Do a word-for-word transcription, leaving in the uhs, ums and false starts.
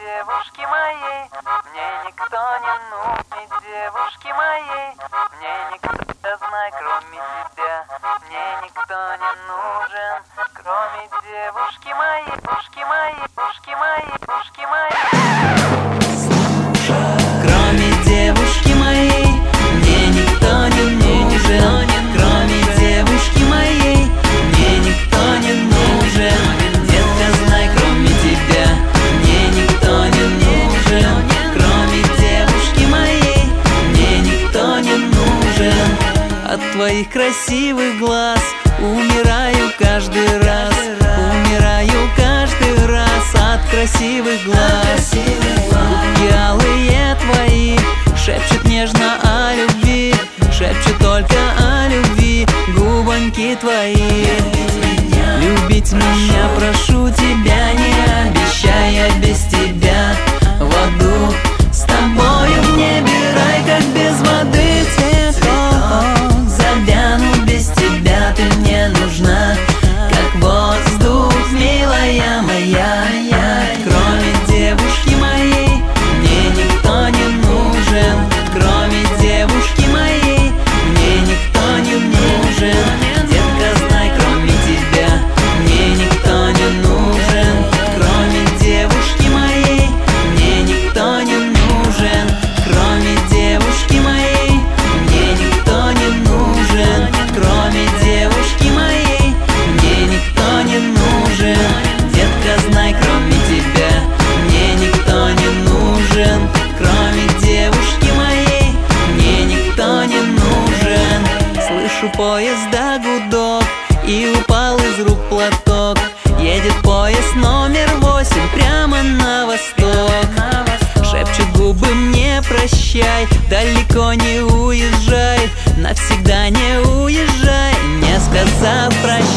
девушки моей, мне никто не нужен, девушки моей, мне никто, знай, кроме тебя, мне никто не нужен, кроме девушки моей, девушки моей, девушки моей, девушки моей. Кроме девушки моей, мне никто не нужен, кроме девушки моей, мне никто не нужен. Детка, знай, кроме тебя, мне никто не нужен, кроме девушки моей, мне никто не нужен. От твоих красивых глаз умираю каждый раз, умираю каждый раз от красивых глаз. Губки алые твои шепчут нежно о любви, шепчут только о любви губоньки твои. Любить меня прошу тебя, не обещая без тебя в аду. С тобою в небе рай, как без воды цветок. Завяну без тебя, ты мне нужна, как воздух, милая моя. Кроме девушки моей, мне никто не нужен, кроме девушки моей, мне никто не нужен. Детка, знай, кроме тебя, мне никто не нужен, кроме девушки моей, мне никто не нужен, кроме девушки моей, мне никто не нужен, кроме девушки моей, мне никто не нужен. Детка, знай, кроме тебя, мне никто не нужен, кроме девушки моей, мне никто не нужен. Слышу поезда гудок, и упал из рук платок. Едет поезд номер восемь прямо на восток. Шепчут губы мне прощай, далеко не уезжай, навсегда не уезжай, не сказав прощай.